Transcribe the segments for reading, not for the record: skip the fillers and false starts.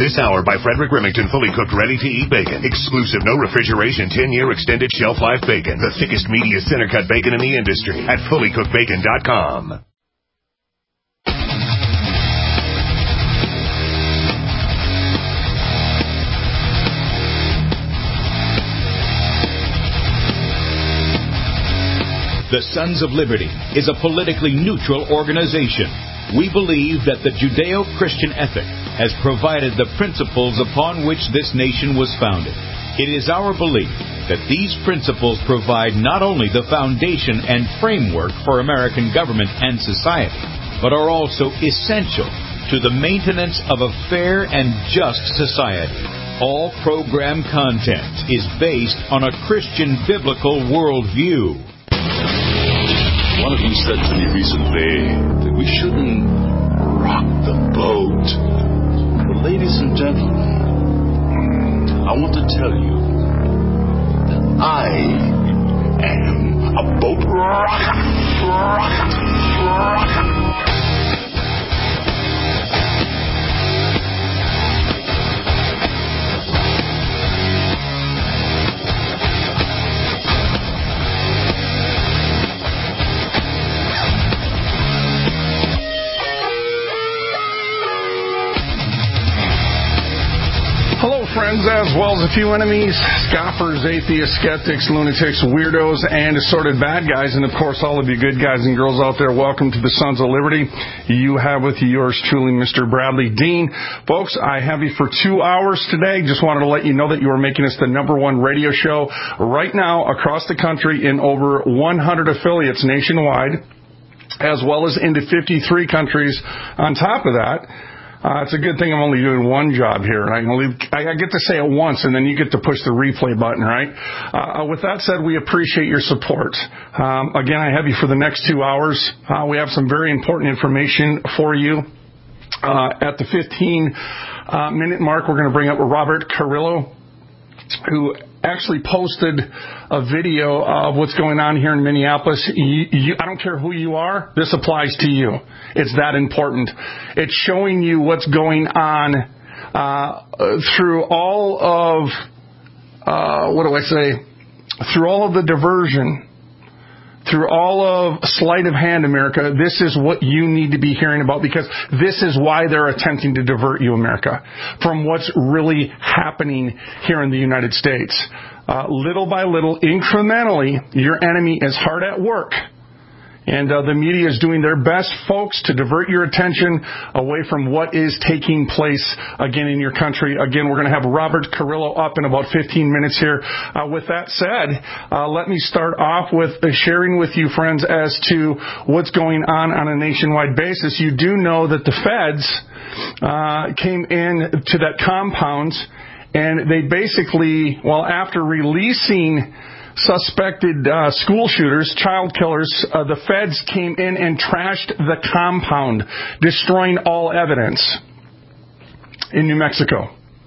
This hour by Frederick Remington, fully cooked, ready-to-eat bacon. Exclusive, no refrigeration, 10-year extended shelf life bacon. The thickest, meatiest, center-cut bacon in the industry at fullycookedbacon.com. The Sons of Liberty is a politically neutral organization. We believe that the Judeo-Christian ethic has provided the principles upon which this nation was founded. It is our belief that these principles provide not only the foundation and framework for American government and society, but are also essential to the maintenance of a fair and just society. All program content is based on a Christian biblical worldview. One of you said to me recently that we shouldn't rock the boat. But ladies and gentlemen, I want to tell you that I am a boat rocker. Hello, friends, as well as a few enemies, scoffers, atheists, skeptics, lunatics, weirdos, and assorted bad guys, and of course all of you good guys and girls out there. Welcome to the Sons of Liberty. You have with you yours truly, Mr. Bradley Dean. Folks, I have you for 2 hours today. Just wanted to let you know that you are making us the #1 radio show right now across the country in over 100 affiliates nationwide, as well as into 53 countries on top of that. It's a good thing I'm only doing one job here. I get to say it once, and then you get to push the replay button, right? With that said, we appreciate your support. Again, I have you for the next 2 hours. We have some very important information for you. At the 15-minute mark, we're going to bring up Robert Carrillo, who actually posted a video of what's going on here in Minneapolis. I don't care who you are, this applies to you. It's that important. It's showing you what's going on through all of, through all of the diversion, through all of sleight of hand, America. This is what you need to be hearing about, because this is why they're attempting to divert you, America, from what's really happening here in the United States. Little by little, incrementally, your enemy is hard at work. And the media is doing their best, folks, to divert your attention away from what is taking place, again, in your country. Again, we're going to have Robert Carrillo up in about 15 minutes here. With that said, let me start off with sharing with you, friends, as to what's going on a nationwide basis. You do know that the feds came in to that compound, and they basically, after releasing suspected school shooters, child killers, the feds came in and trashed the compound, destroying all evidence in New Mexico.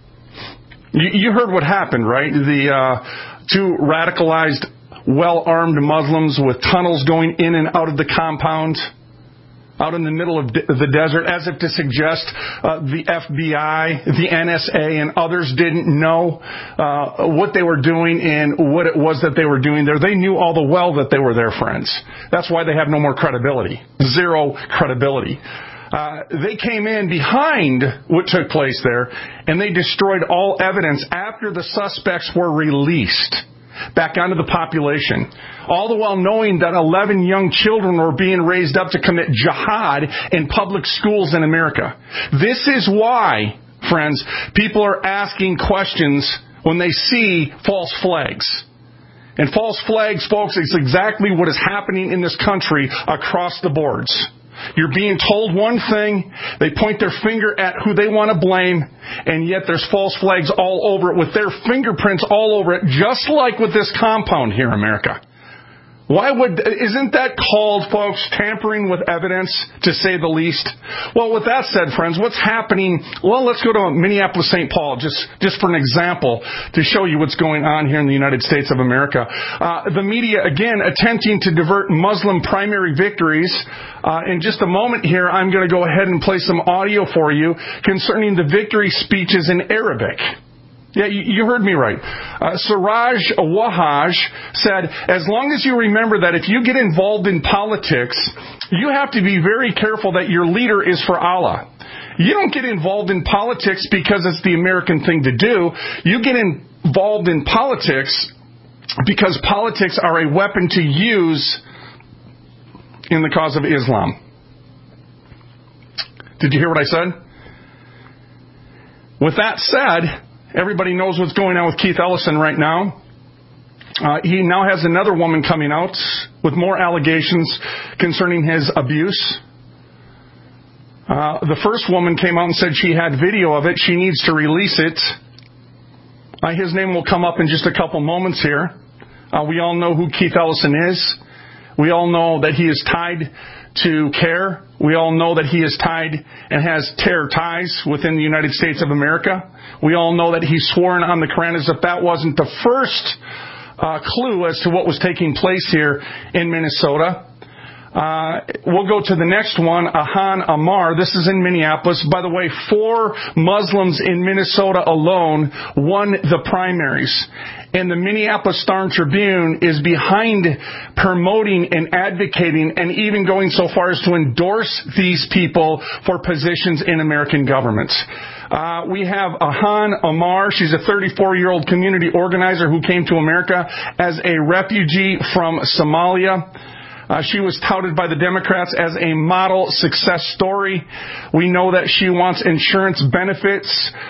You heard what happened, right? The two radicalized, well-armed Muslims with tunnels going in and out of the compound, out in the middle of the desert, as if to suggest the FBI, the NSA, and others didn't know what they were doing and what it was that they were doing there. They knew all the well that they were there, friends. That's why they have no more credibility. Zero credibility. They came in behind what took place there, and they destroyed all evidence after the suspects were released back onto the population, all the while knowing that 11 young children were being raised up to commit jihad in public schools in America. This is why, friends, people are asking questions when they see false flags. And false flags, folks, is exactly what is happening in this country across the boards. You're being told one thing, they point their finger at who they want to blame, and yet there's false flags all over it with their fingerprints all over it, just like with this compound here in America. Isn't that called, folks, tampering with evidence, to say the least? Well, with that said, friends, what's happening? Well, let's go to Minneapolis, St. Paul, just for an example, to show you what's going on here in the United States of America. The media, again, attempting to divert Muslim primary victories. In just a moment here, I'm going to go ahead and play some audio for you concerning the victory speeches in Arabic. Yeah, you heard me right. Siraj Wahhaj said, as long as you remember that if you get involved in politics, you have to be very careful that your leader is for Allah. You don't get involved in politics because it's the American thing to do. You get involved in politics because politics are a weapon to use in the cause of Islam. Did you hear what I said? With that said, everybody knows what's going on with Keith Ellison right now. He now has another woman coming out with more allegations concerning his abuse. The first woman came out and said she had video of it. She needs to release it. His name will come up in just a couple moments here. We all know who Keith Ellison is. We all know that he is tied to CARE. We all know that he is tied and has terror ties within the United States of America. We all know that he's sworn on the Quran as if that wasn't the first clue as to what was taking place here in Minnesota. We'll go to the next one, Ilhan Omar. This is in Minneapolis. By the way, 4 Muslims in Minnesota alone won the primaries. And the Minneapolis Star-Tribune is behind promoting and advocating and even going so far as to endorse these people for positions in American government. We have Ilhan Omar. She's a 34-year-old community organizer who came to America as a refugee from Somalia. She was touted by the Democrats as a model success story. We know that she wants insurance benefits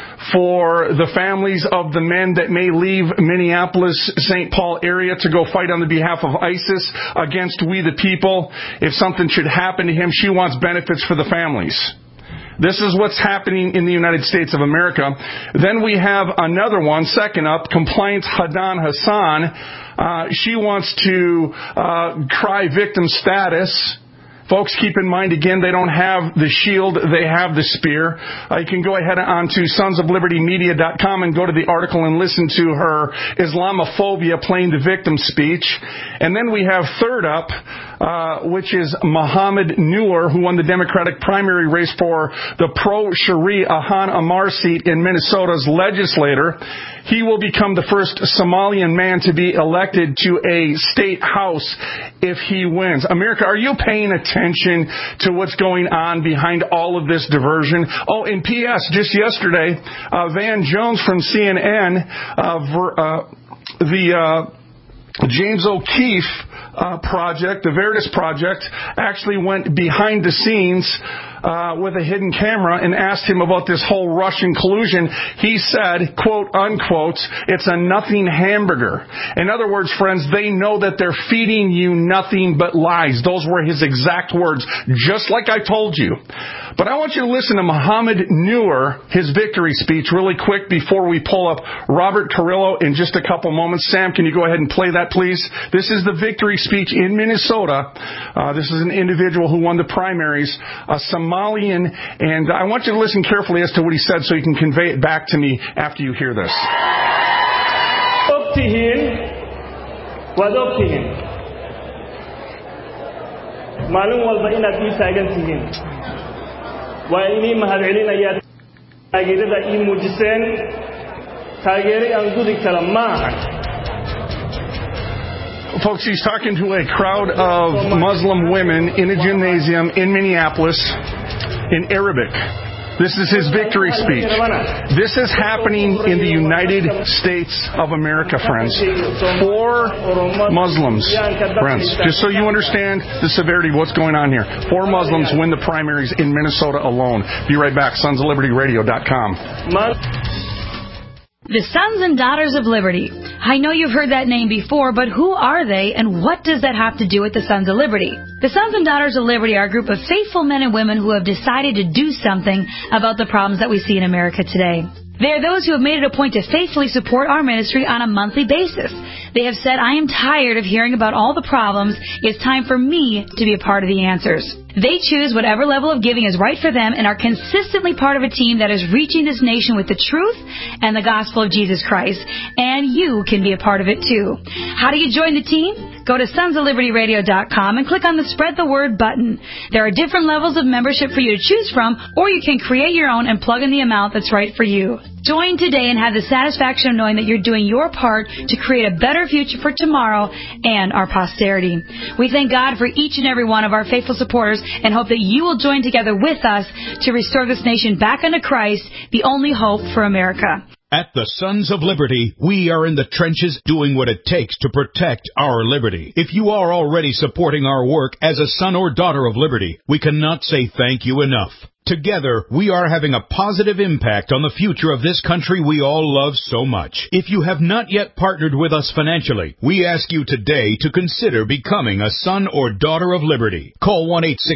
for the families of the men that may leave Minneapolis, St. Paul area to go fight on the behalf of ISIS against we the people. If something should happen to him, she wants benefits for the families. This is what's happening in the United States of America. Then we have another one, second up, Compliance Hadan Hassan. She wants to cry victim status. Folks, keep in mind, again, they don't have the shield, they have the spear. You can go ahead on to sonsoflibertymedia.com and go to the article and listen to her Islamophobia playing the victim speech. And then we have third up, which is Mohammed Noor, who won the Democratic primary race for the pro-Sharia Ilhan Omar seat in Minnesota's legislature. He will become the first Somalian man to be elected to a state house if he wins. America, are you paying attention to what's going on behind all of this diversion? Oh, and P.S., just yesterday, Van Jones from CNN, James O'Keefe project, the Veritas Project, actually went behind the scenes with a hidden camera and asked him about this whole Russian collusion. He said, quote, unquote, it's a nothing hamburger. In other words, friends, they know that they're feeding you nothing but lies. Those were his exact words, just like I told you. But I want you to listen to Mohammed Noor, his victory speech, really quick before we pull up Robert Carrillo in just a couple moments. Sam, can you go ahead and play that, please? This is the victory speech in Minnesota. This is an individual who won the primaries, a Somalian, and I want you to listen carefully as to what he said so you can convey it back to me after you hear this. وإني مهدعين أيات تاجرة إيموجسين تاجري أنقذ كلام. Folks, he's talking to a crowd of Muslim women in a gymnasium in Minneapolis in Arabic. This is his victory speech. This is happening in the United States of America, friends. 4 Muslims, friends, just so you understand the severity of what's going on here. 4 Muslims win the primaries in Minnesota alone. Be right back, sonsoflibertyradio.com. The Sons and Daughters of Liberty. I know you've heard that name before, but who are they and what does that have to do with the Sons of Liberty? The Sons and Daughters of Liberty are a group of faithful men and women who have decided to do something about the problems that we see in America today. They are those who have made it a point to faithfully support our ministry on a monthly basis. They have said, I am tired of hearing about all the problems. It's time for me to be a part of the answers. They choose whatever level of giving is right for them and are consistently part of a team that is reaching this nation with the truth and the gospel of Jesus Christ. And you can be a part of it too. How do you join the team? Go to sonsoflibertyradio.com and click on the Spread the Word button. There are different levels of membership for you to choose from, or you can create your own and plug in the amount that's right for you. Join today and have the satisfaction of knowing that you're doing your part to create a better future for tomorrow and our posterity. We thank God for each and every one of our faithful supporters and hope that you will join together with us to restore this nation back unto Christ, the only hope for America. At the Sons of Liberty, we are in the trenches doing what it takes to protect our liberty. If you are already supporting our work as a son or daughter of liberty, we cannot say thank you enough. Together, we are having a positive impact on the future of this country we all love so much. If you have not yet partnered with us financially, we ask you today to consider becoming a son or daughter of liberty. Call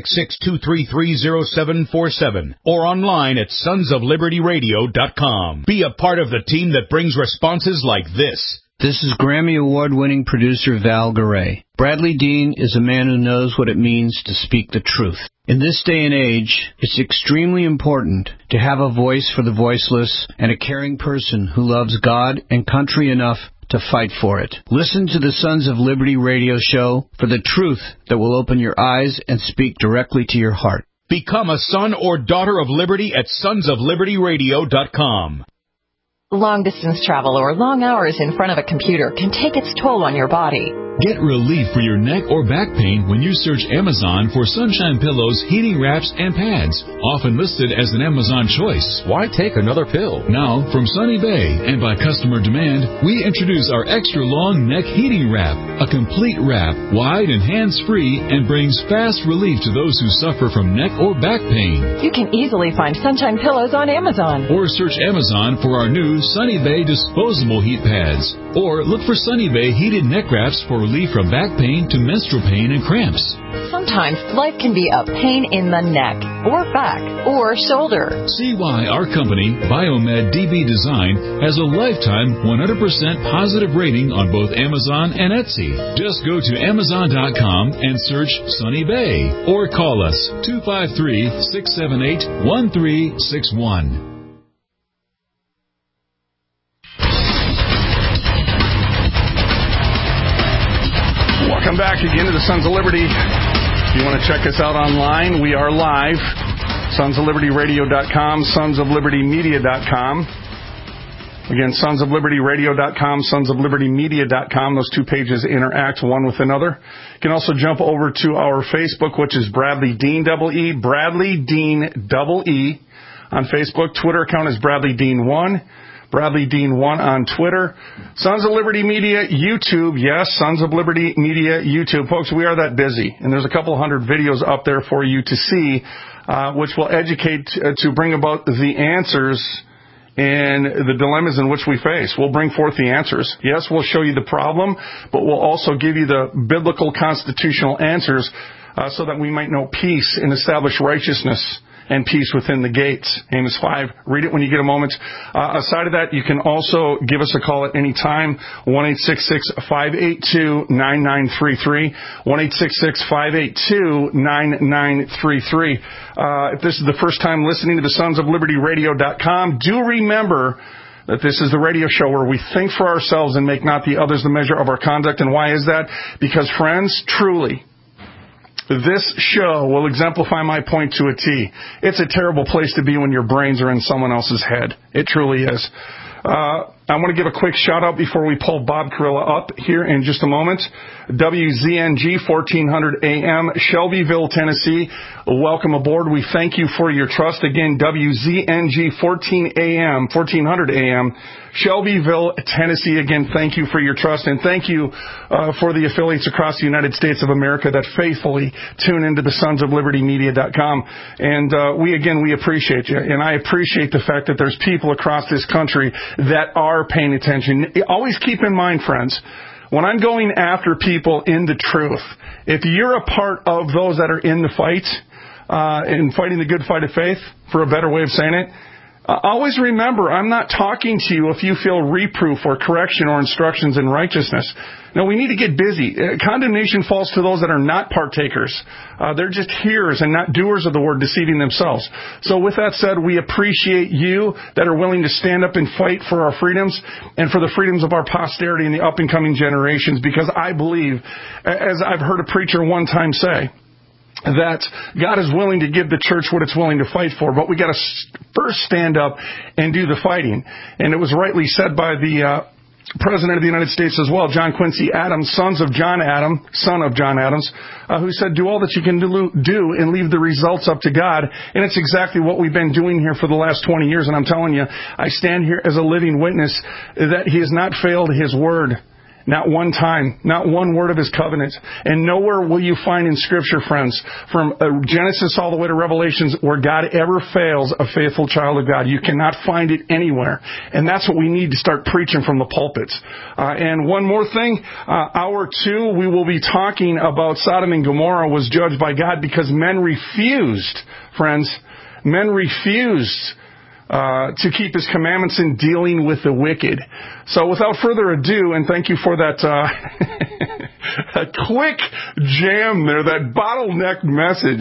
1-866-233-0747 or online at sonsoflibertyradio.com. Be a part of the team that brings responses like this. This is Grammy Award-winning producer Val Garay. Bradley Dean is a man who knows what it means to speak the truth. In this day and age, it's extremely important to have a voice for the voiceless and a caring person who loves God and country enough to fight for it. Listen to the Sons of Liberty radio show for the truth that will open your eyes and speak directly to your heart. Become a son or daughter of liberty at sonsoflibertyradio.com. Long-distance travel or long hours in front of a computer can take its toll on your body. Get relief for your neck or back pain when you search Amazon for Sunshine Pillows, heating wraps, and pads, often listed as an Amazon choice. Why take another pill? Now, from Sunny Bay and by customer demand, we introduce our extra long neck heating wrap, a complete wrap, wide and hands-free, and brings fast relief to those who suffer from neck or back pain. You can easily find Sunshine Pillows on Amazon. Or search Amazon for our new Sunny Bay disposable heat pads. Or look for Sunny Bay heated neck wraps for relief from back pain to menstrual pain and cramps. Sometimes life can be a pain in the neck, or back, or shoulder. See why our company, Biomed DB Design, has a lifetime 100% positive rating on both Amazon and Etsy. Just go to Amazon.com and search Sunny Bay, or call us 253-678-1361. Welcome back again to the Sons of Liberty. If you want to check us out online, we are live. sonsoflibertyradio.com, sonsoflibertymedia.com. Again, sonsoflibertyradio.com, sonsoflibertymedia.com. Those two pages interact one with another. You can also jump over to our Facebook, which is Bradley Dean EE, Bradley Dean EE on Facebook. Twitter account is Bradley Dean 1. Bradley Dean 1 on Twitter. Sons of Liberty Media YouTube. Yes, Sons of Liberty Media YouTube. Folks, we are that busy. And there's a couple hundred videos up there for you to see, which will educate to bring about the answers and the dilemmas in which we face. We'll bring forth the answers. Yes, we'll show you the problem, but we'll also give you the biblical constitutional answers so that we might know peace and establish righteousness and peace within the gates. Amos 5. Read it when you get a moment. Aside of that, you can also give us a call at any time. 1-866-582-9933. 1-866-582-9933. If this is the first time listening to the sonsoflibertyradio.com, do remember that this is the radio show where we think for ourselves and make not the others the measure of our conduct. And why is that? Because, friends, truly, this show will exemplify my point to a T. It's a terrible place to be when your brains are in someone else's head. It truly is. I want to give a quick shout-out before we pull Bob Carilla up here in just a moment. WZNG 1400 AM, Shelbyville, Tennessee. Welcome aboard. We thank you for your trust. Again, WZNG 1400 AM, Shelbyville, Tennessee. Again, thank you for your trust, and thank you for the affiliates across the United States of America that faithfully tune into the sonsoflibertymedia.com. And we appreciate you, and I appreciate the fact that there's people across this country that are paying attention. Always keep in mind, friends, when I'm going after people in the truth, if you're a part of those that are in the fight, in fighting the good fight of faith, for a better way of saying it, Always remember, I'm not talking to you if you feel reproof or correction or instructions in righteousness. No, we need to get busy. Condemnation falls to those that are not partakers. They're just hearers and not doers of the word, deceiving themselves. So with that said, we appreciate you that are willing to stand up and fight for our freedoms and for the freedoms of our posterity and the up-and-coming generations, because I believe, as I've heard a preacher one time say, that God is willing to give the church what it's willing to fight for, but we got to first stand up and do the fighting. And it was rightly said by the President of the United States as well, John Quincy Adams, son of John Adams, who said, do all that you can do and leave the results up to God. And it's exactly what we've been doing here for the last 20 years. And I'm telling you, I stand here as a living witness that he has not failed his word. Not one time, not one word of his covenant. And nowhere will you find in Scripture, friends, from Genesis all the way to Revelations, where God ever fails a faithful child of God. You cannot find it anywhere. And that's what we need to start preaching from the pulpits. And one more thing, hour 2, we will be talking about Sodom and Gomorrah was judged by God because men refused, friends, to keep his commandments in dealing with the wicked. So without further ado, and thank you for that a quick jam there, that bottleneck message.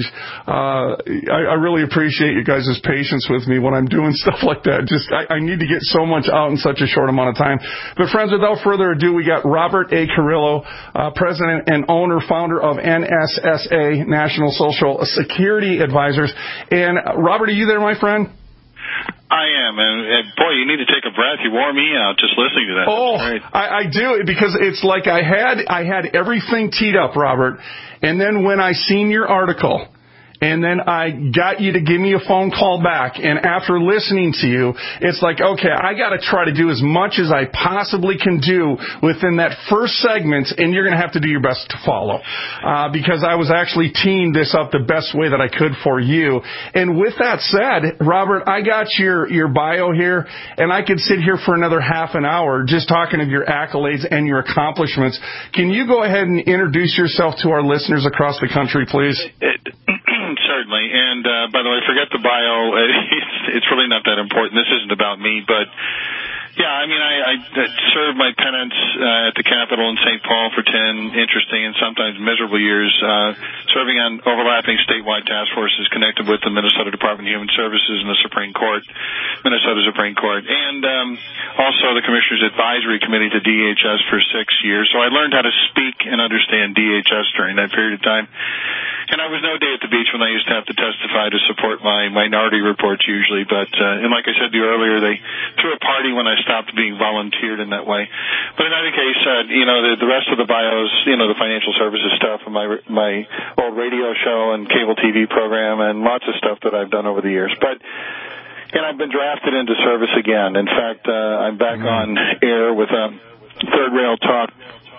I really appreciate you guys' patience with me when I'm doing stuff like that. I need to get so much out in such a short amount of time. But friends, without further ado, we got Robert A. Carrillo, president and owner, founder of NSSA, National Social Security Advisors. And Robert, are you there, my friend? I am, and boy, you need to take a breath. You wore me out just listening to that. Oh, I do, because it's like I had everything teed up, Robert, and then when I seen your article, and then I got you to give me a phone call back, and after listening to you, it's like, okay, I got to try to do as much as I possibly can do within that first segment, and you're going to have to do your best to follow, because I was actually teeing this up the best way that I could for you. And with that said, Robert, I got your bio here, and I could sit here for another half an hour just talking of your accolades and your accomplishments. Can you go ahead and introduce yourself to our listeners across the country, please? Certainly. And by the way, forget the bio. It's really not that important. This isn't about me, but yeah, I mean, I served my penance at the Capitol in St. Paul for 10 interesting and sometimes miserable years, serving on overlapping statewide task forces connected with the Minnesota Department of Human Services and the Supreme Court, Minnesota Supreme Court, and also the Commissioner's Advisory Committee to DHS for 6 years. So I learned how to speak and understand DHS during that period of time. And I was no day at the beach when I used to have to testify to support my minority reports usually. But, and like I said to you earlier, they threw a party when I stopped being volunteered in that way. But in either case, the rest of the bios, the financial services stuff and my old radio show and cable TV program and lots of stuff that I've done over the years. And I've been drafted into service again. In fact, I'm back on air with Third Rail Talk.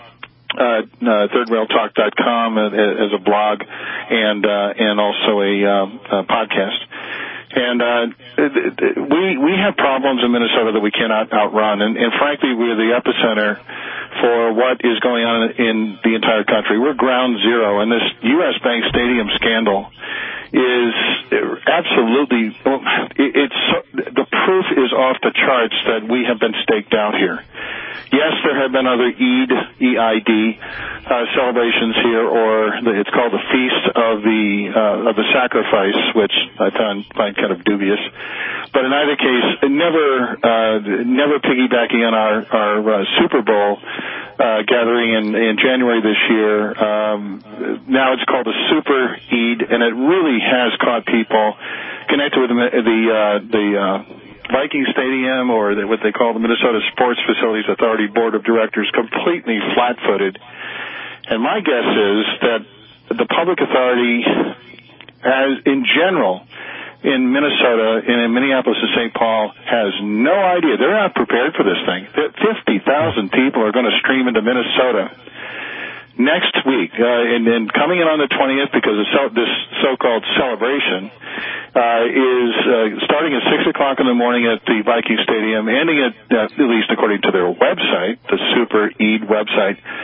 ThirdRailTalk.com as a blog and also a podcast. And we have problems in Minnesota that we cannot outrun. And frankly, we're the epicenter for what is going on in the entire country. We're ground zero. And this U.S. Bank Stadium scandal is absolutely, the proof is off the charts that we have been staked out here. Yes, there have been other EID celebrations here, or it's called the Feast of the Sacrifice, which I find kind of dubious. But in either case, never piggybacking on our Super Bowl gathering in January this year. Now it's called a Super Eid, and it really has caught people connected with the Viking Stadium, or what they call the Minnesota Sports Facilities Authority Board of Directors, completely flat-footed. And my guess is that the public authority has, in general, in Minnesota and in Minneapolis and St. Paul, has no idea. They're not prepared for this thing. 50,000 people are going to stream into Minnesota next week, and coming in on the 20th, because this so-called celebration is starting at 6 o'clock in the morning at the Viking Stadium, ending at least according to their website, the Super Eid website,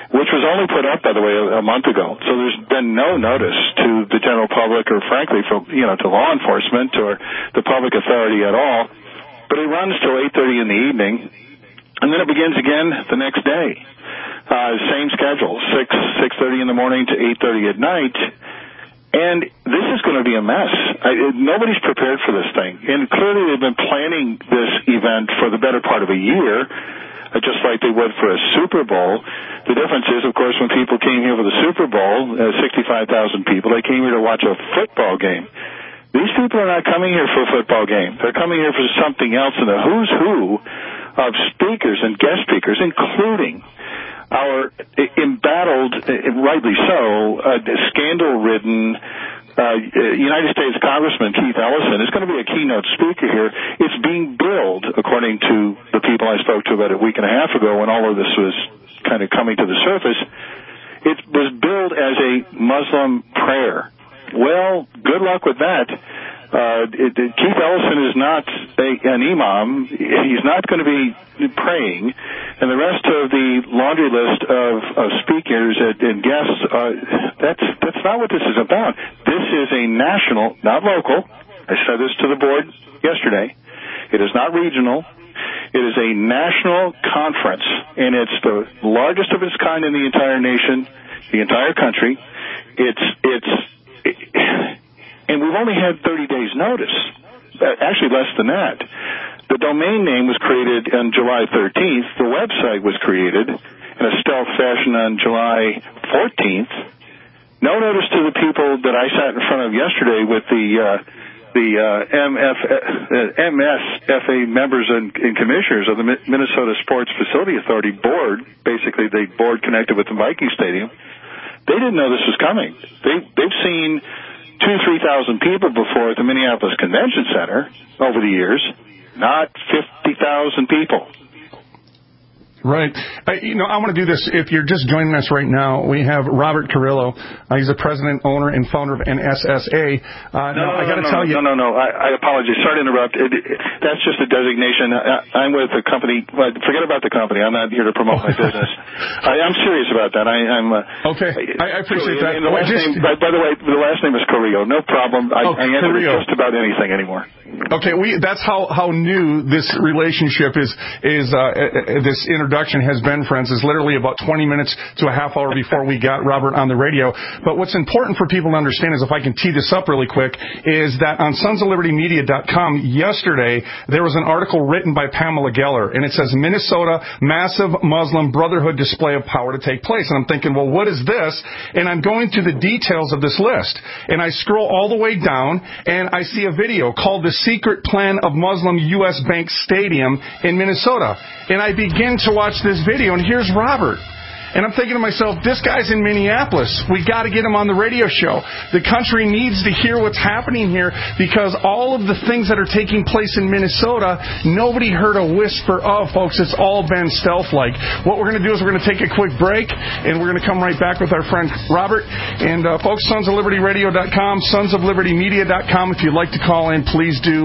which was only put up, by the way, a month ago. So there's been no notice to the general public or, frankly, to law enforcement or the public authority at all. But it runs till 8:30 in the evening, and then it begins again the next day. Same schedule, 6:30 in the morning to 8:30 at night. And this is going to be a mess. Nobody's prepared for this thing. And clearly they've been planning this event for the better part of a year, just like they would for a Super Bowl. The difference is, of course, when people came here for the Super Bowl, 65,000 people, they came here to watch a football game. These people are not coming here for a football game. They're coming here for something else, in the who's who of speakers and guest speakers, including our embattled, rightly so, scandal-ridden United States Congressman Keith Ellison is going to be a keynote speaker here. It's being billed, according to the people I spoke to about a week and a half ago when all of this was kind of coming to the surface, it was billed as a Muslim prayer. Well, good luck with that. Keith Ellison is not an imam. He's not going to be praying. And the rest of the laundry list of speakers and guests, that's not what this is about. This is a national, not local. I said this to the board yesterday. It is not regional. It is a national conference, and it's the largest of its kind in the entire nation, the entire country. And we've only had 30 days notice, actually less than that. The domain name was created on July 13th. The website was created in a stealth fashion on July 14th. No notice to the people that I sat in front of yesterday with the MSFA members and commissioners of the Minnesota Sports Facility Authority board, basically the board connected with the Viking Stadium. They didn't know this was coming. They've seen 2,000-3,000 people before at the Minneapolis Convention Center over the years, not 50,000 people. Right. I want to do this. If you're just joining us right now, we have Robert Carrillo. He's the president, owner, and founder of NSSA. I got to tell you. No. I apologize. Sorry to interrupt. That's just a designation. I'm with the company. Forget about the company. I'm not here to promote my business. I'm serious about that. Okay. I appreciate that. By the way, the last name is Carrillo. No problem. I answer just about anything anymore. Okay. That's how new this relationship is this introduction has been, friends, is literally about 20 minutes to a half hour before we got Robert on the radio. But what's important for people to understand is, if I can tee this up really quick, is that on sonsoflibertymedia.com yesterday, there was an article written by Pamela Geller, and it says, Minnesota massive Muslim Brotherhood display of power to take place. And I'm thinking, well, what is this? And I'm going through the details of this list. And I scroll all the way down, and I see a video called The Secret Plan of Muslim U.S. Bank Stadium in Minnesota. And I begin to watch this video, and here's Robert. And I'm thinking to myself, this guy's in Minneapolis. We got to get him on the radio show. The country needs to hear what's happening here, because all of the things that are taking place in Minnesota, nobody heard a whisper of, folks. It's all been stealth-like. What we're going to do is we're going to take a quick break, and we're going to come right back with our friend Robert. And folks, sonsoflibertyradio.com, sonsoflibertymedia.com. If you'd like to call in, please do.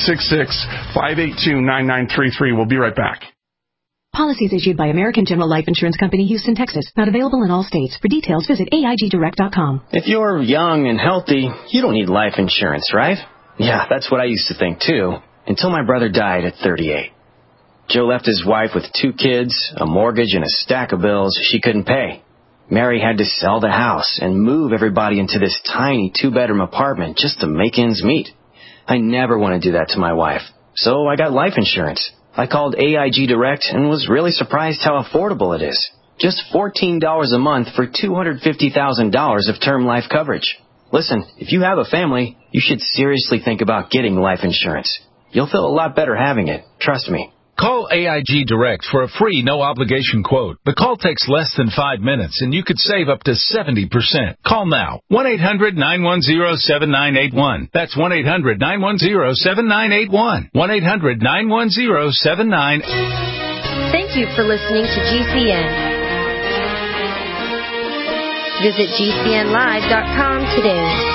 1-866-582-9933. We'll be right back. Policies issued by American General Life Insurance Company, Houston, Texas. Not available in all states. For details, visit AIGdirect.com. If you're young and healthy, you don't need life insurance, right? Yeah, that's what I used to think, too, until my brother died at 38. Joe left his wife with 2 kids, a mortgage, and a stack of bills she couldn't pay. Mary had to sell the house and move everybody into this tiny 2-bedroom apartment just to make ends meet. I never want to do that to my wife, so I got life insurance. I called AIG Direct and was really surprised how affordable it is. Just $14 a month for $250,000 of term life coverage. Listen, if you have a family, you should seriously think about getting life insurance. You'll feel a lot better having it. Trust me. Call AIG Direct for a free, no-obligation quote. The call takes less than 5 minutes, and you could save up to 70%. Call now. 1-800-910-7981. That's 1-800-910-7981. 1-800-910-7981. Thank you for listening to GCN. Visit GCNlive.com today.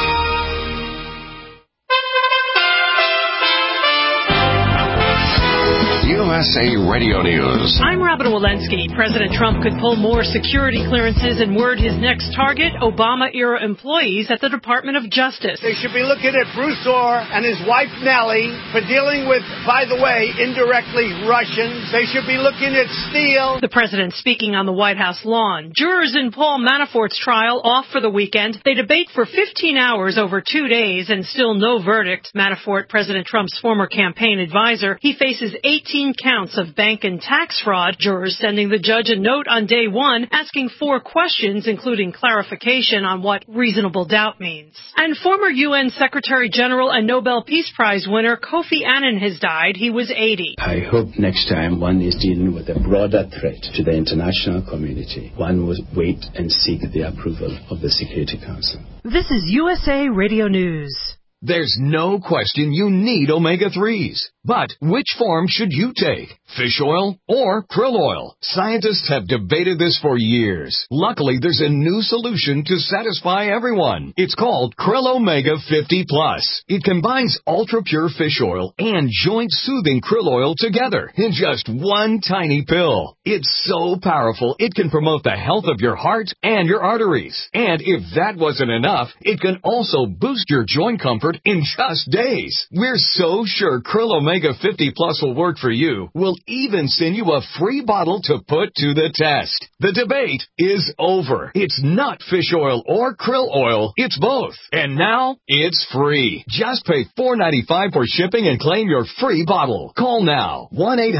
You USA Radio News. I'm Robin Walensky. President Trump could pull more security clearances and word his next target, Obama-era employees at the Department of Justice. They should be looking at Bruce Orr and his wife Nellie for dealing with, by the way, indirectly Russians. They should be looking at Steele. The president speaking on the White House lawn. Jurors in Paul Manafort's trial off for the weekend. They debate for 15 hours over 2 days and still no verdict. Manafort, President Trump's former campaign advisor, he faces 18 counts of bank and tax fraud. Jurors sending the judge a note on day one asking 4 questions, including clarification on what reasonable doubt means. And former UN Secretary General and Nobel Peace Prize winner Kofi Annan has died. He was 80. I hope next time one is dealing with a broader threat to the international community, one will wait and seek the approval of the Security Council. This is USA Radio News. There's no question you need omega-3s. But which form should you take? Fish oil or krill oil? Scientists have debated this for years. Luckily, there's a new solution to satisfy everyone. It's called Krill Omega 50 Plus. It combines ultra-pure fish oil and joint-soothing krill oil together in just one tiny pill. It's so powerful, it can promote the health of your heart and your arteries. And if that wasn't enough, it can also boost your joint comfort in just days. We're so sure Krill Omega 50 Plus will work for you. We'll even send you a free bottle to put to the test. The debate is over. It's not fish oil or krill oil. It's both. And now it's free. Just pay $4.95 for shipping and claim your free bottle. Call now.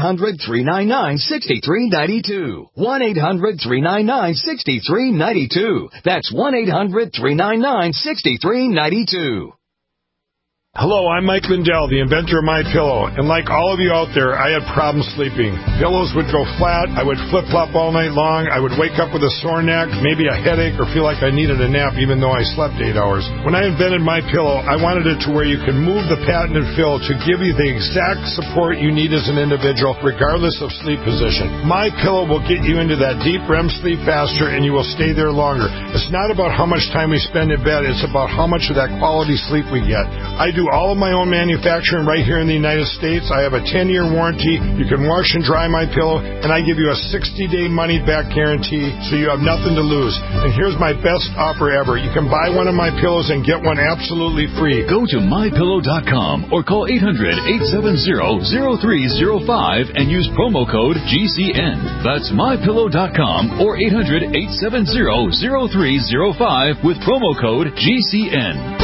1-800-399-6392. 1-800-399-6392. That's 1-800-399-6392. Hello, I'm Mike Lindell, the inventor of MyPillow, and like all of you out there, I had problems sleeping. Pillows would go flat, I would flip-flop all night long, I would wake up with a sore neck, maybe a headache, or feel like I needed a nap even though I slept 8 hours. When I invented MyPillow, I wanted it to where you can move the patented fill to give you the exact support you need as an individual, regardless of sleep position. MyPillow will get you into that deep REM sleep faster, and you will stay there longer. It's not about how much time we spend in bed, it's about how much of that quality sleep we get. I do all of my own manufacturing right here in the United States. I have a 10-year warranty. You can wash and dry my pillow, and I give you a 60-day money-back guarantee, so you have nothing to lose. And here's my best offer ever. You can buy one of my pillows and get one absolutely free. Go to MyPillow.com or call 800-870-0305 and use promo code GCN. That's MyPillow.com or 800-870-0305 with promo code GCN.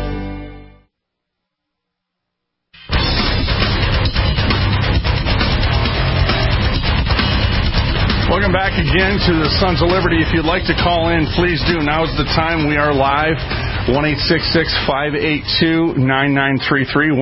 Welcome back again to the Sons of Liberty. If you'd like to call in, please do. Now's the time. We are live. 1-866-582-9933.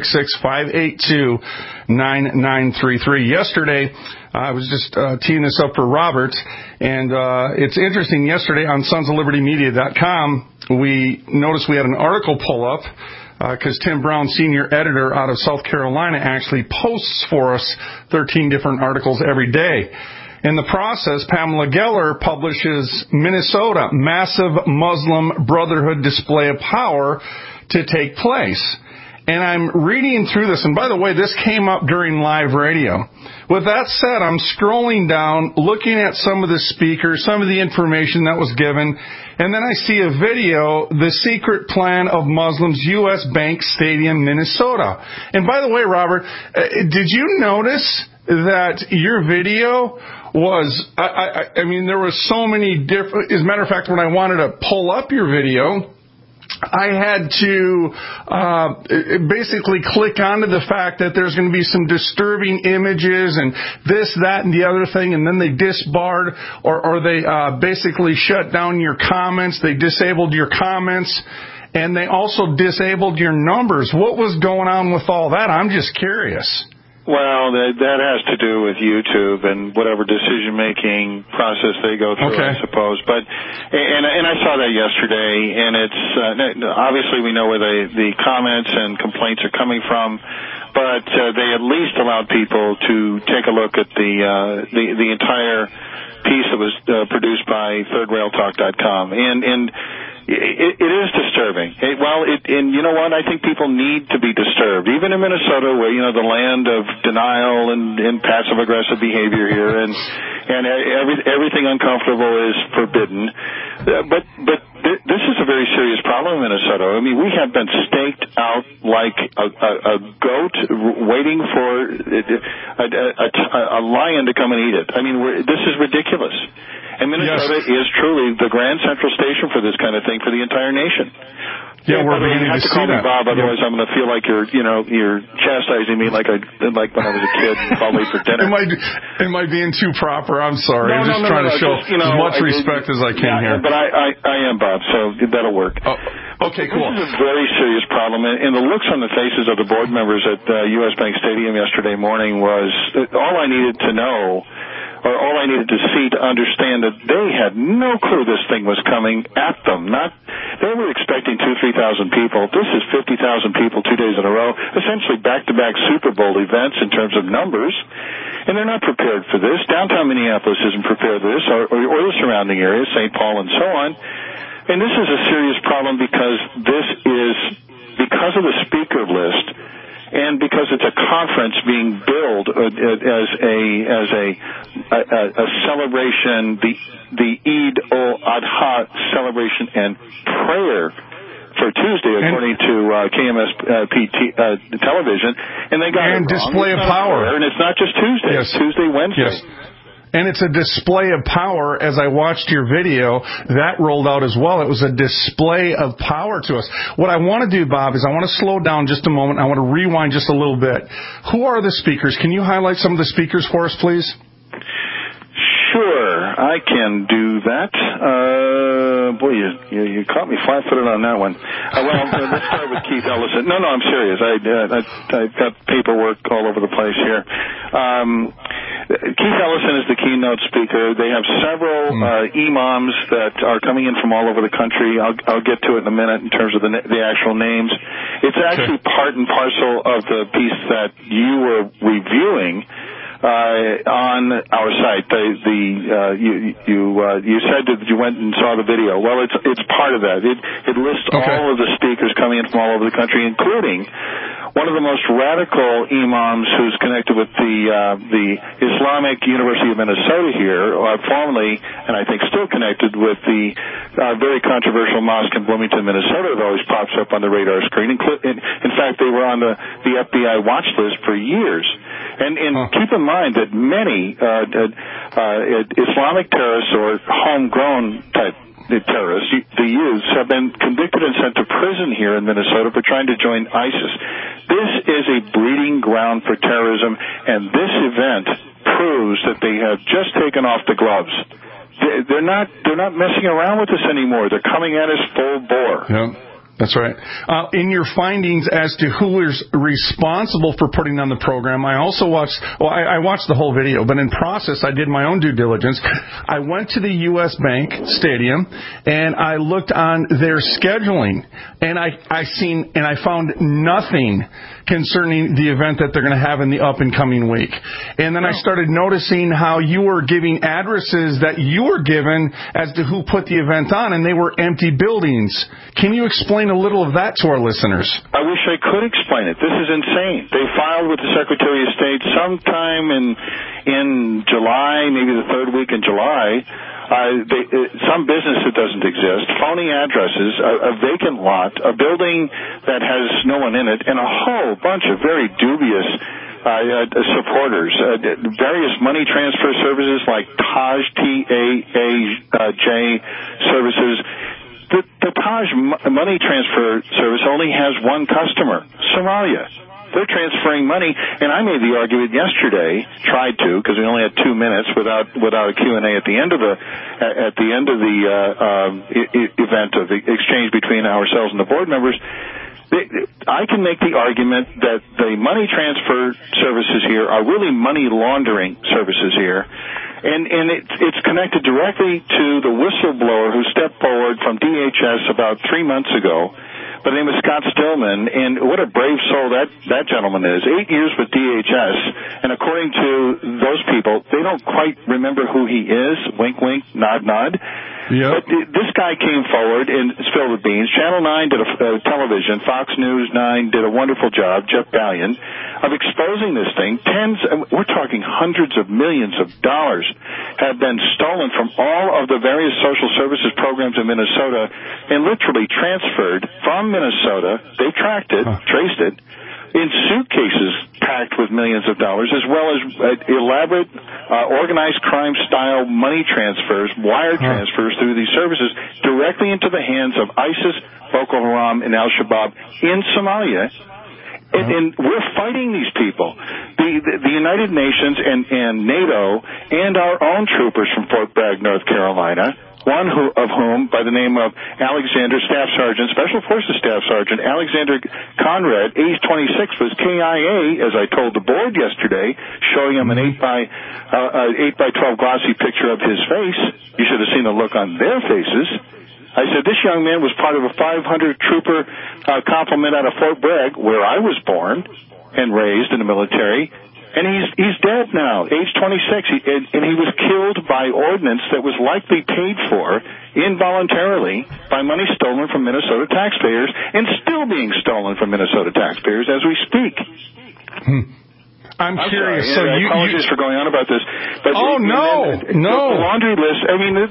1-866-582-9933. Yesterday, I was just teeing this up for Robert, and it's interesting. Yesterday on sonsoflibertymedia.com, we noticed we had an article pull up because Tim Brown, senior editor out of South Carolina, actually posts for us 13 different articles every day. In the process, Pamela Geller publishes Minnesota, massive Muslim Brotherhood display of power to take place. And I'm reading through this, and by the way, this came up during live radio. With that said, I'm scrolling down, looking at some of the speakers, some of the information that was given, and then I see a video, The Secret Plan of Muslims, U.S. Bank Stadium, Minnesota. And by the way, Robert, did you notice that your video was, I mean, there was so many different, as a matter of fact, when I wanted to pull up your video, I had to basically click onto the fact that there's going to be some disturbing images and this, that, and the other thing, and then they disbarred or they basically shut down your comments. They disabled your comments, and they also disabled your numbers. What was going on with all that? I'm just curious. Well, that has to do with YouTube and whatever decision-making process they go through, okay. I suppose. But and I saw that yesterday, and it's obviously we know where the comments and complaints are coming from, but they at least allowed people to take a look at the entire piece that was produced by ThirdRailTalk.com, and It is disturbing. And you know what? I think people need to be disturbed. Even in Minnesota, where, the land of denial and passive-aggressive behavior here, and everything uncomfortable is forbidden. But this is a very serious problem in Minnesota. I mean, we have been staked out like a goat waiting for a lion to come and eat it. I mean, this is ridiculous. And Minnesota is truly the grand central station for this kind of thing for the entire nation. Yeah, we're beginning to see that. Bob, otherwise I'm going to feel like you're chastising me like when I was a kid and called late for dinner. Am I being too proper? I'm sorry. I'm just trying to show as much respect as I can here. But I am, Bob, so that'll work. Oh, okay, cool. This is a very serious problem, and the looks on the faces of the board members at U.S. Bank Stadium yesterday morning was all I needed to know, or all I needed to see to understand that they had no clue this thing was coming at them. They were expecting 2,000-3,000 people. This is 50,000 people 2 days in a row, essentially back-to-back Super Bowl events in terms of numbers, and they're not prepared for this. Downtown Minneapolis isn't prepared for this, or the surrounding areas, St. Paul and so on. And this is a serious problem because of the speaker list, and because it's a conference being billed as a celebration, the Eid al-Adha celebration and prayer for Tuesday, according to KMSP television, and they got it wrong. Display of power, and it's not just Tuesday; it's Tuesday, Wednesday. Yes. And it's a display of power. As I watched your video, that rolled out as well. It was a display of power to us. What I want to do, Bob, is I want to slow down just a moment. I want to rewind just a little bit. Who are the speakers? Can you highlight some of the speakers for us, please? Sure, I can do that. Boy, you caught me flat-footed on that one. Let's start with Keith Ellison. No, I'm serious. I've got paperwork all over the place here. Keith Ellison is the keynote speaker. They have several imams that are coming in from all over the country. I'll get to it in a minute in terms of the actual names. It's actually part and parcel of the piece that you were reviewing on our site. You said that you went and saw the video. Well, it's part of that. It lists all of the speakers coming in from all over the country, including one of the most radical imams who's connected with the Islamic University of Minnesota here, formerly, and I think still connected with the very controversial mosque in Bloomington, Minnesota, that always pops up on the radar screen. In fact, they were on the FBI watch list for years. And keep in mind that many Islamic terrorists or homegrown type terrorists, the youths, have been convicted and sent to prison here in Minnesota for trying to join ISIS. This is a breeding ground for terrorism, and this event proves that they have just taken off the gloves. They're not messing around with us anymore. They're coming at us full bore. Yeah. That's right. In your findings as to who is responsible for putting on the program, I also watched, I watched the whole video, but in process, I did my own due diligence. I went to the U.S. Bank Stadium, and I looked on their scheduling, and I found nothing concerning the event that they're going to have in the up-and-coming week. And then I started noticing how you were giving addresses that you were given as to who put the event on, and they were empty buildings. Can you explain a little of that to our listeners? I wish I could explain it. This is insane. They filed with the Secretary of State sometime in July, maybe the third week in July, some business that doesn't exist, phony addresses, a vacant lot, a building that has no one in it, and a whole bunch of very dubious supporters, various money transfer services like Taj, T-A-A-J services. The Taj money transfer service only has one customer, Somalia. They're transferring money, and I made the argument yesterday, tried to, because we only had 2 minutes without a Q&A at the end of the event of the exchange between ourselves and the board members. I can make the argument that the money transfer services here are really money laundering services here. And it's connected directly to the whistleblower who stepped forward from DHS about 3 months ago, by the name of Scott Stillman, and what a brave soul that gentleman is. 8 years with DHS, and according to those people, they don't quite remember who he is, wink, wink, nod, nod. But this guy came forward and spilled the beans. Channel 9 did a television. Fox News 9 did a wonderful job, Jeff Gallion, of exposing this thing. We're talking hundreds of millions of dollars have been stolen from all of the various social services programs in Minnesota and literally transferred from Minnesota. They tracked it, traced it, in suitcases packed with millions of dollars, as well as elaborate organized crime-style money transfers, wire transfers through these services directly into the hands of ISIS, Boko Haram, and Al-Shabaab in Somalia. And we're fighting these people. The United Nations and NATO and our own troopers from Fort Bragg, North Carolina, one of whom, by the name of Alexander Staff Sergeant, Special Forces Staff Sergeant Alexander Conrad, age 26, was KIA, as I told the board yesterday, showing him an 8 by 12 glossy picture of his face. You should have seen the look on their faces. I said, this young man was part of a 500 trooper complement out of Fort Bragg, where I was born and raised in the military. And he's dead now, age 26, and he was killed by ordnance that was likely paid for involuntarily by money stolen from Minnesota taxpayers and still being stolen from Minnesota taxpayers as we speak. I'm curious. Sorry. I apologize for going on about this. But no. The laundry list, I mean,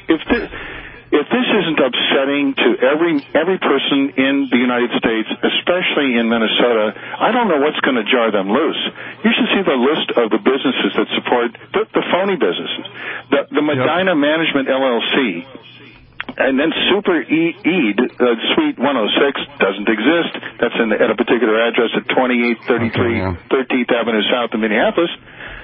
if this isn't upsetting to every person in the United States, especially in Minnesota, I don't know what's going to jar them loose. You should see the list of the businesses that support the phony businesses. The Medina Management LLC, and then Super Eid Suite 106 doesn't exist. That's at a particular address at 2833 13th Avenue South in Minneapolis.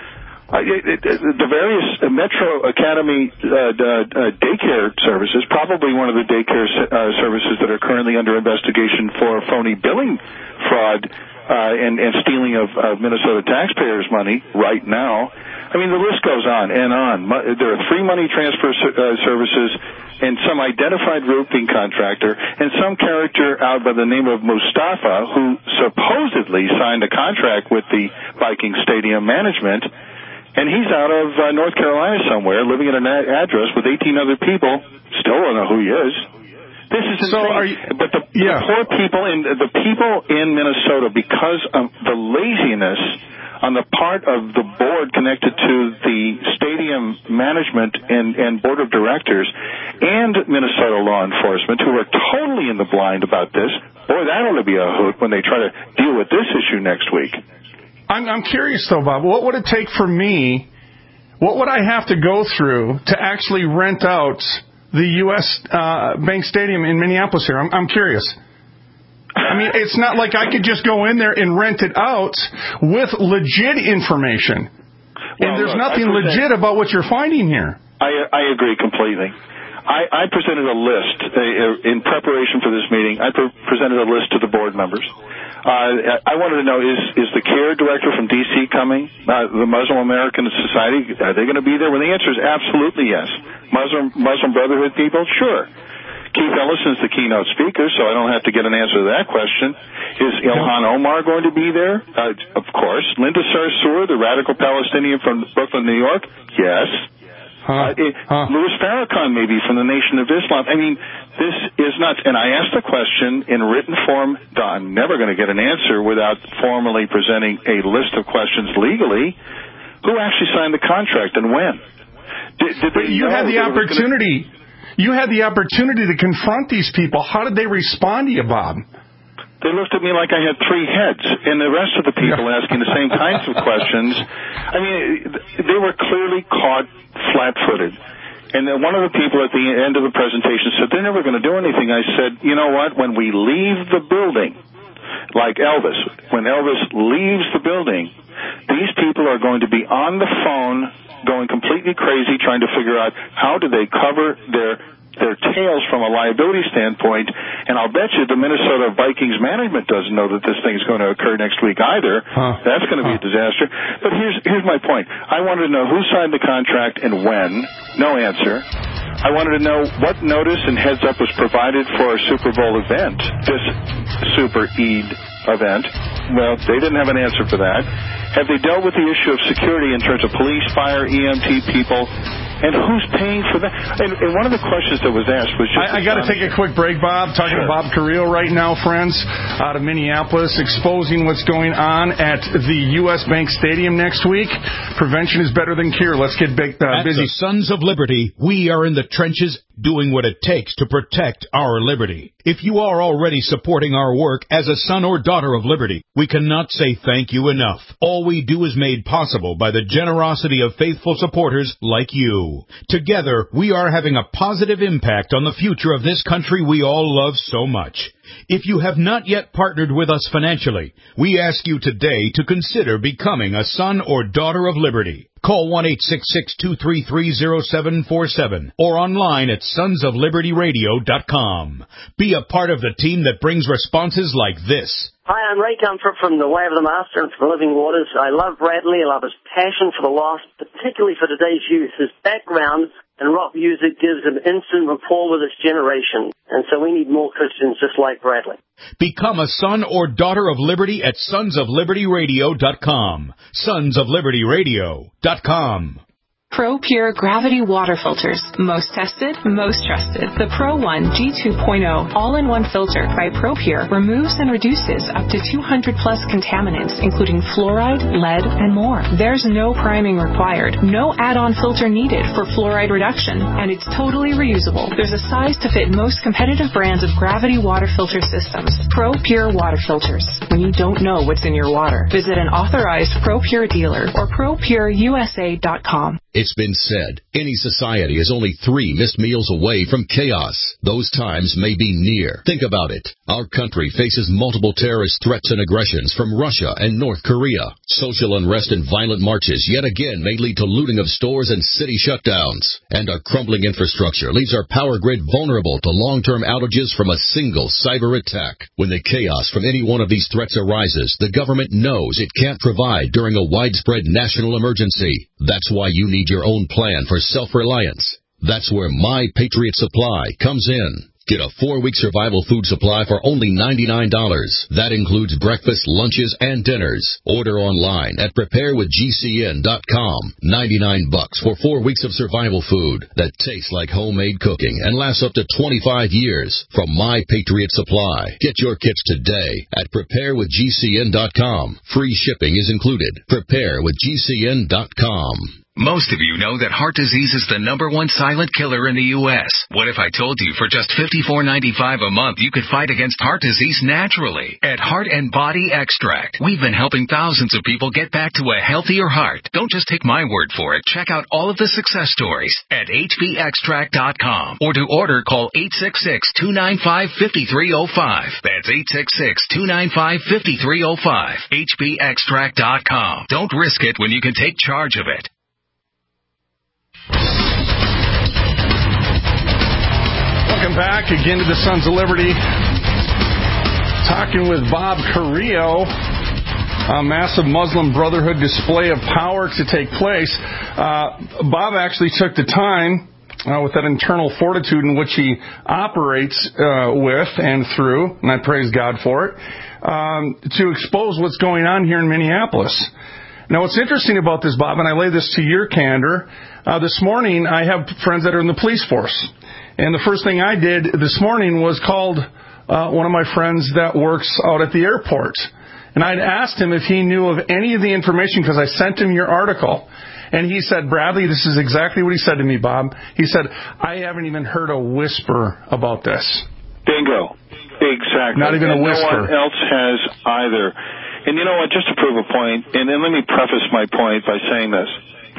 The various Metro Academy daycare services, probably one of the daycare services that are currently under investigation for phony billing fraud and stealing of Minnesota taxpayers' money right now. I mean, the list goes on and on. There are 3 money transfer services and some identified roofing contractor and some character out by the name of Mustafa who supposedly signed a contract with the Viking Stadium management. And he's out of North Carolina somewhere, living at an address with 18 other people. Still don't know who he is. This is insane. But the poor people the people in Minnesota, because of the laziness on the part of the board connected to the stadium management and board of directors and Minnesota law enforcement, who are totally in the blind about this, boy, that ought to be a hoot when they try to deal with this issue next week. I'm curious, though, Bob. What would it take for me? What would I have to go through to actually rent out the U.S. Bank Stadium in Minneapolis here? I'm curious. I mean, it's not like I could just go in there and rent it out with legit information. And there's nothing legit about what you're finding here. I agree completely. I presented a list in preparation for this meeting. I presented a list to the board members. I wanted to know, is the CARE director from D.C. coming? The Muslim American Society, are they going to be there? Well, the answer is absolutely yes. Muslim Brotherhood people? Sure. Keith Ellison's the keynote speaker, so I don't have to get an answer to that question. Is Ilhan Omar going to be there? Of course. Linda Sarsour, the radical Palestinian from Brooklyn, New York? Yes. Louis Farrakhan, maybe, from the Nation of Islam. I mean, this is nuts. And I asked the question in written form. I'm never going to get an answer without formally presenting a list of questions legally. Who actually signed the contract and when? You had the opportunity. You had the opportunity to confront these people. How did they respond to you, Bob? They looked at me like I had 3 heads, and the rest of the people asking the same kinds of questions. I mean, they were clearly caught flat-footed. And then one of the people at the end of the presentation said, they're never going to do anything. I said, you know what? When we leave the building, like Elvis, when Elvis leaves the building, these people are going to be on the phone going completely crazy trying to figure out how do they cover their tails from a liability standpoint, and I'll bet you the Minnesota Vikings management doesn't know that this thing's going to occur next week either. That's going to be a disaster. But here's my point. I wanted to know who signed the contract and when. No answer. I wanted to know what notice and heads up was provided for a Super Bowl event, this Super Eid event. Well, they didn't have an answer for that. Have they dealt with the issue of security in terms of police, fire, EMT people, And who's paying for that? And one of the questions that was asked was just... I got to take a quick break, Bob. Talking to Bob Carrillo right now, friends, out of Minneapolis, exposing what's going on at the U.S. Bank Stadium next week. Prevention is better than cure. Let's get busy. At the Sons of Liberty, we are in the trenches doing what it takes to protect our liberty. If you are already supporting our work as a son or daughter of liberty, we cannot say thank you enough. All we do is made possible by the generosity of faithful supporters like you. Together, we are having a positive impact on the future of this country we all love so much. If you have not yet partnered with us financially, we ask you today to consider becoming a son or daughter of liberty. Call 1-866-233-0747 or online at sonsoflibertyradio.com. Be a part of the team that brings responses like this. Hi, I'm Ray Comfort from The Way of the Master and from Living Waters. I love Bradley. I love his passion for the lost, particularly for today's youth. His background and rock music gives an instant rapport with his generation. And so we need more Christians just like Bradley. Become a son or daughter of liberty at sonsoflibertyradio.com. Sonsoflibertyradio.com. Pro Pure Gravity Water Filters. Most tested, most trusted. The Pro One G2.0 all-in-one filter by Pro Pure removes and reduces up to 200 plus contaminants, including fluoride, lead, and more. There's no priming required, no add-on filter needed for fluoride reduction, and it's totally reusable. There's a size to fit most competitive brands of gravity water filter systems. Pro Pure Water Filters. When you don't know what's in your water, visit an authorized Pro Pure dealer or ProPureUSA.com. It's been said, any society is only 3 missed meals away from chaos. Those times may be near. Think about it. Our country faces multiple terrorist threats and aggressions from Russia and North Korea. Social unrest and violent marches yet again may lead to looting of stores and city shutdowns. And our crumbling infrastructure leaves our power grid vulnerable to long-term outages from a single cyber attack. When the chaos from any one of these threats arises, the government knows it can't provide during a widespread national emergency. That's why you need your own plan for self-reliance. That's where My Patriot Supply comes in. Get a 4-week survival food supply for only $99. That includes breakfast, lunches, and dinners. Order online at preparewithgcn.com. $99 for 4 weeks of survival food that tastes like homemade cooking and lasts up to 25 years from My Patriot Supply. Get your kits today at preparewithgcn.com. Free shipping is included. Preparewithgcn.com. Most of you know that heart disease is the #1 silent killer in the U.S. What if I told you for just $54.95 a month you could fight against heart disease naturally? At Heart and Body Extract, we've been helping thousands of people get back to a healthier heart. Don't just take my word for it. Check out all of the success stories at hbextract.com. Or to order, call 866-295-5305. That's 866-295-5305. hbextract.com. Don't risk it when you can take charge of it. Welcome back again to the Sons of Liberty. Talking with Bob Carrillo. A massive Muslim Brotherhood display of power to take place. Bob actually took the time, with that internal fortitude in which he operates with and through, and I praise God for it, to expose what's going on here in Minneapolis. Now, what's interesting about this, Bob, and I lay this to your candor, this morning I have friends that are in the police force. And the first thing I did this morning was called one of my friends that works out at the airport. And I'd asked him if he knew of any of the information because I sent him your article. And he said, Bradley, this is exactly what he said to me, Bob. He said, I haven't even heard a whisper about this. Bingo. Exactly. Not even a whisper. No one else has either. And you know what, just to prove a point, and then let me preface my point by saying this.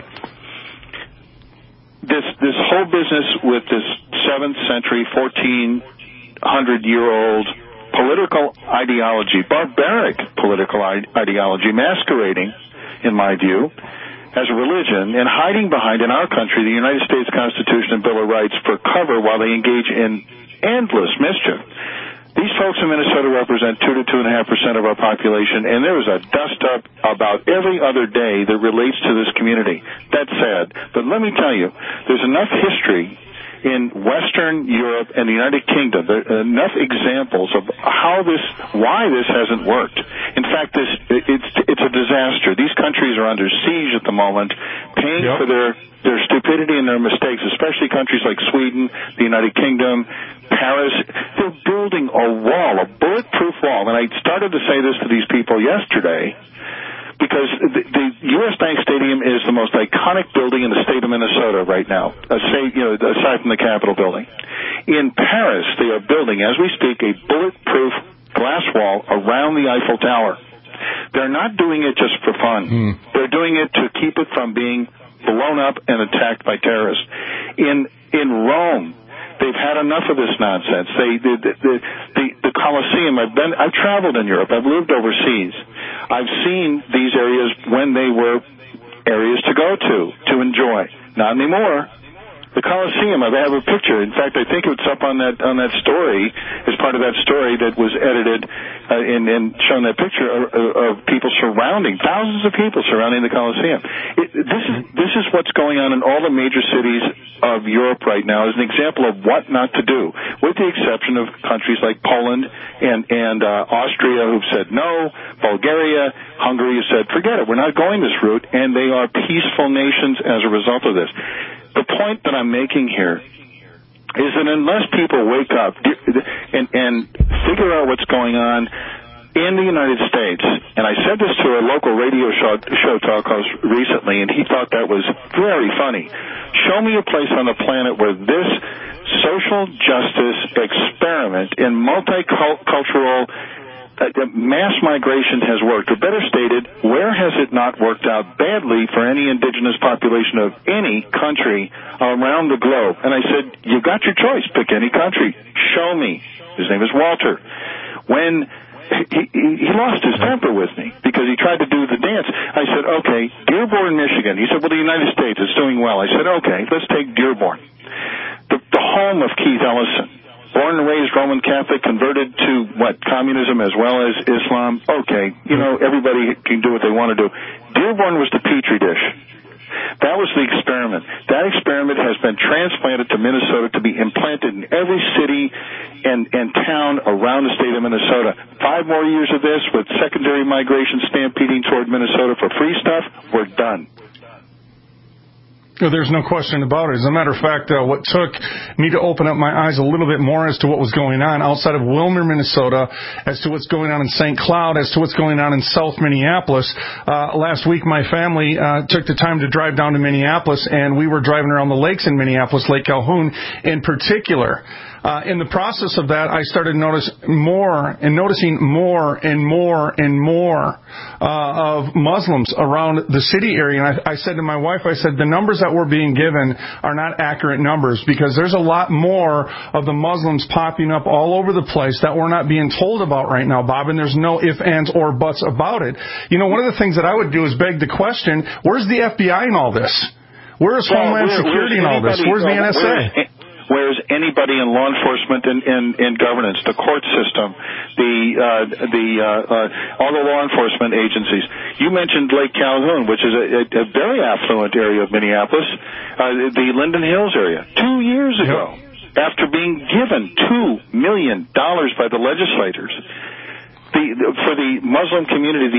This whole business with this 7th century, 1400-year-old political ideology, barbaric political ideology, masquerading, in my view, as a religion, and hiding behind, in our country, the United States Constitution and Bill of Rights for cover while they engage in endless mischief. These folks in Minnesota represent 2 to 2.5% of our population, and there is a dust-up about every other day that relates to this community. That's sad. But let me tell you, there's enough history in Western Europe and the United Kingdom. There are enough examples of why this hasn't worked. In fact, it's a disaster. These countries are under siege at the moment, paying for their stupidity and their mistakes, especially countries like Sweden, the United Kingdom, Paris. They're building a wall, a bulletproof wall. And I started to say this to these people yesterday, because the U.S. Bank Stadium is the most iconic building in the state of Minnesota right now, aside from the Capitol building. In Paris, they are building, as we speak, a bulletproof glass wall around the Eiffel Tower. They're not doing it just for fun. They're doing it to keep it from being blown up and attacked by terrorists. In Rome, they've had enough of this nonsense. The Colosseum. I've traveled in Europe. I've lived overseas. I've seen these areas when they were areas to go to enjoy. Not anymore. The Colosseum. I have a picture. In fact, I think it's up on that story, as part of that story that was edited and shown that picture of people thousands of people surrounding the Colosseum. This is what's going on in all the major cities of Europe right now, as an example of what not to do, with the exception of countries like Poland and Austria, who've said no, Bulgaria, Hungary has said forget it, we're not going this route, and they are peaceful nations as a result of this. The point that I'm making here is that unless people wake up and figure out what's going on in the United States, and I said this to a local radio show talk host recently, and he thought that was very funny. Show me a place on the planet where this social justice experiment in multicultural mass migration has worked. Or better stated, where has it not worked out badly for any indigenous population of any country around the globe? And I said, you got your choice. Pick any country. Show me. His name is Walter. When he lost his temper with me because he tried to do the dance, I said, okay, Dearborn, Michigan. He said, well, the United States is doing well. I said, okay, let's take Dearborn. The home of Keith Ellison. Born and raised Roman Catholic, converted to communism as well as Islam. Okay, everybody can do what they want to do. Dearborn was the petri dish. That was the experiment. That experiment has been transplanted to Minnesota to be implanted in every city and town around the state of Minnesota. 5 more years of this with secondary migration stampeding toward Minnesota for free stuff, we're done. There's no question about it. As a matter of fact, what took me to open up my eyes a little bit more as to what was going on outside of Willmar, Minnesota, as to what's going on in St. Cloud, as to what's going on in South Minneapolis. Last week, my family took the time to drive down to Minneapolis, and we were driving around the lakes in Minneapolis, Lake Calhoun in particular. In the process of that, I started noticing more and more of Muslims around the city area. And I said to my wife, the numbers that we're being given are not accurate numbers, because there's a lot more of the Muslims popping up all over the place that we're not being told about right now, Bob, and there's no ifs, ands, or buts about it. One of the things that I would do is beg the question, where's the FBI in all this? Where's Homeland Security in all this? Where's the NSA? Whereas anybody in law enforcement and governance, the court system, all the law enforcement agencies. You mentioned Lake Calhoun, which is a very affluent area of Minneapolis, the Linden Hills area. 2 years ago, after being given $2 million by the legislators, for the Muslim community,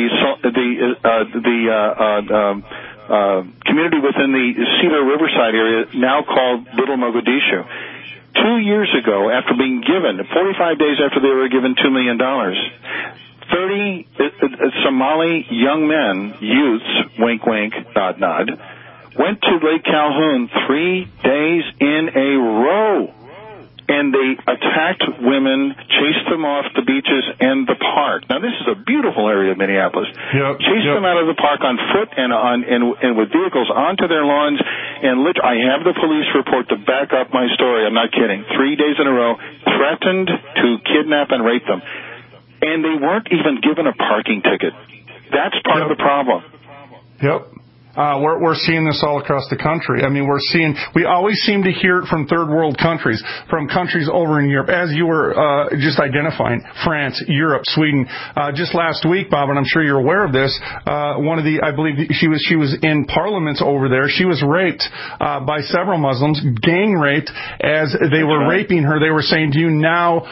community within the Cedar Riverside area, now called Little Mogadishu. 2 years ago, after being given, 45 days after they were given $2 million, 30 Somali young men, youths, wink, wink, nod, nod, went to Lake Calhoun 3 days in a row. And they attacked women, chased them off the beaches and the park. Now, this is a beautiful area of Minneapolis. Chased them out of the park on foot and with vehicles onto their lawns. And I have the police report to back up my story. I'm not kidding. 3 days in a row, threatened to kidnap and rape them. And they weren't even given a parking ticket. That's part of the problem. Yep. We're seeing this all across the country. I mean, we always seem to hear it from third world countries, from countries over in Europe, as you were just identifying, France, Europe, Sweden. Just last week, Bob, and I'm sure you're aware of this, I believe she was in parliaments over there. She was raped by several Muslims, gang raped. As they were raping her, they were saying, do you now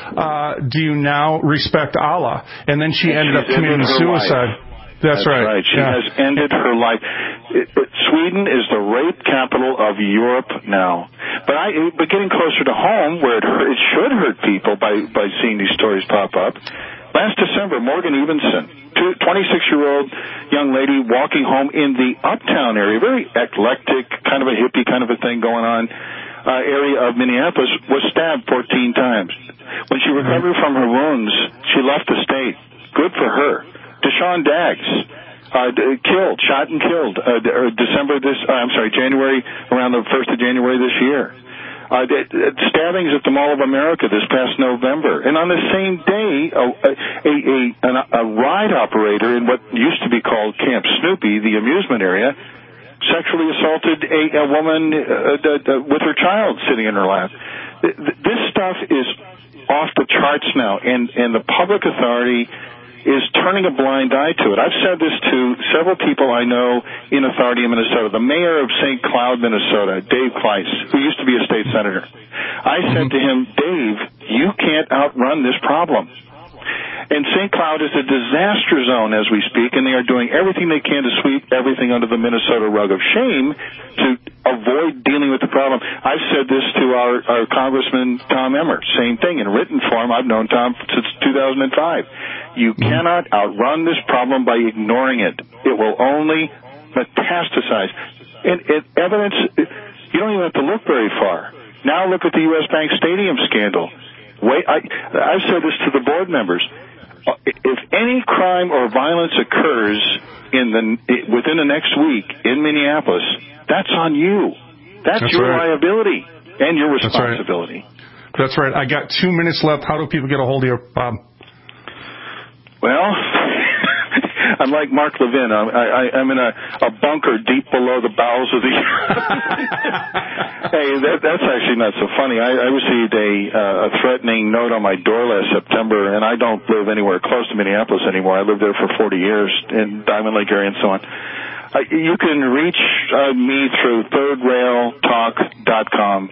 respect Allah? And then she ended up committing suicide. That's right. She has ended her life. Sweden is the rape capital of Europe now. But getting closer to home, where it should hurt people by seeing these stories pop up. Last December, Morgan Evenson, 26-year-old young lady walking home in the Uptown area, very eclectic, kind of a hippie kind of a thing going on, area of Minneapolis, was stabbed 14 times. When she recovered from her wounds, she left the state. Good for her. Deshaun Daggs, shot and killed, January, around the 1st of January this year. Stabbings at the Mall of America this past November. And on the same day, a ride operator in what used to be called Camp Snoopy, the amusement area, sexually assaulted a woman with her child sitting in her lap. This stuff is off the charts now, and the public authority is turning a blind eye to it. I've said this to several people I know in authority in Minnesota. The mayor of St. Cloud, Minnesota, Dave Kleiss, who used to be a state senator. I said to him, Dave, you can't outrun this problem. And St. Cloud is a disaster zone as we speak, and they are doing everything they can to sweep everything under the Minnesota rug of shame to avoid dealing with the problem. I've said this to our Congressman Tom Emmer, same thing in written form. I've known Tom since 2005. You cannot outrun this problem by ignoring it. It will only metastasize. And evidence, you don't even have to look very far. Now look at the U.S. Bank Stadium scandal. I've said this to the board members. If any crime or violence occurs within the next week in Minneapolis, that's on you. That's your liability and your responsibility. That's right. I got 2 minutes left. How do people get a hold of you, Bob? Well, I'm like Mark Levin. I'm in a bunker deep below the bowels of the Hey, that's actually not so funny. I received a threatening note on my door last September, and I don't live anywhere close to Minneapolis anymore. I lived there for 40 years in Diamond Lake area and so on. You can reach me through thirdrailtalk.com.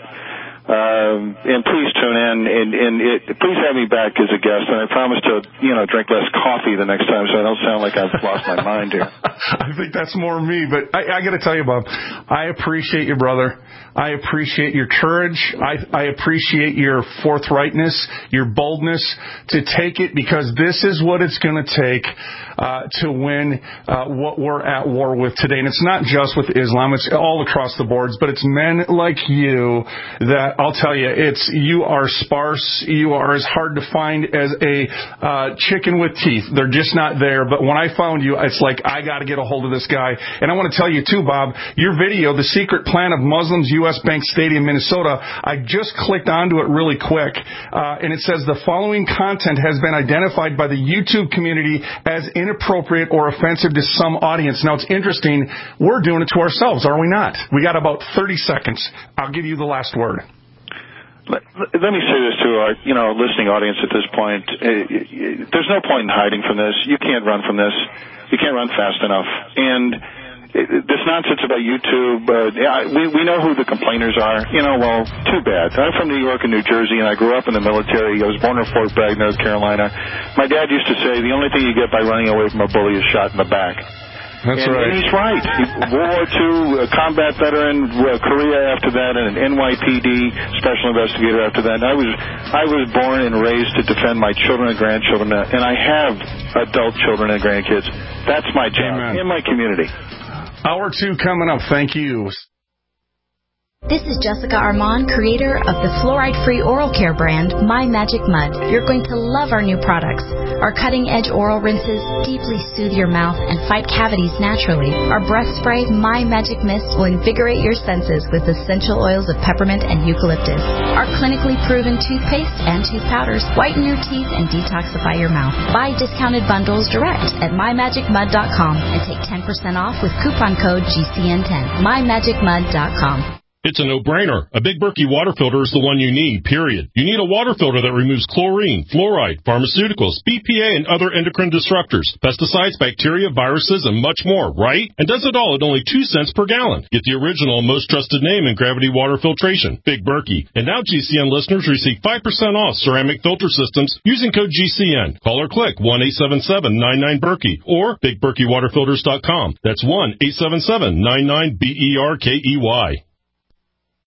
And please tune in, and please have me back as a guest. And I promise to, drink less coffee the next time, so I don't sound like I've lost my mind here. I think that's more me, but I got to tell you, Bob, I appreciate you, brother. I appreciate your courage. I appreciate your forthrightness, your boldness to take it, because this is what it's going to take to win what we're at war with today. And it's not just with Islam; it's all across the boards. But it's men like you that, I'll tell you, you are sparse. You are as hard to find as a chicken with teeth. They're just not there. But when I found you, it's like, I got to get a hold of this guy. And I want to tell you too, Bob, your video, The Secret Plan of Muslims, U.S. Bank Stadium, Minnesota, I just clicked onto it really quick. And it says the following content has been identified by the YouTube community as inappropriate or offensive to some audience. Now, it's interesting. We're doing it to ourselves, are we not? We got about 30 seconds. I'll give you the last word. Let me say this to our, listening audience at this point. There's no point in hiding from this. You can't run from this. You can't run fast enough. And this nonsense about YouTube, we know who the complainers are. Well, too bad. I'm from New York and New Jersey, and I grew up in the military. I was born in Fort Bragg, North Carolina. My dad used to say, the only thing you get by running away from a bully is shot in the back. That's right. And he's right. World War II, combat veteran, Korea after that, and an NYPD special investigator after that. I was born and raised to defend my children and grandchildren, and I have adult children and grandkids. That's my job in my community. Hour 2 coming up. Thank you. This is Jessica Armand, creator of the fluoride-free oral care brand, My Magic Mud. You're going to love our new products. Our cutting-edge oral rinses deeply soothe your mouth and fight cavities naturally. Our breath spray, My Magic Mist, will invigorate your senses with essential oils of peppermint and eucalyptus. Our clinically proven toothpaste and tooth powders whiten your teeth and detoxify your mouth. Buy discounted bundles direct at MyMagicMud.com and take 10% off with coupon code GCN10. MyMagicMud.com. It's a no-brainer. A Big Berkey water filter is the one you need, period. You need a water filter that removes chlorine, fluoride, pharmaceuticals, BPA, and other endocrine disruptors, pesticides, bacteria, viruses, and much more, right? And does it all at only 2 cents per gallon. Get the original and most trusted name in gravity water filtration, Big Berkey. And now GCN listeners receive 5% off ceramic filter systems using code GCN. Call or click 1-877-99-BERKEY or BigBerkeyWaterFilters.com. That's 1-877-99-BERKEY.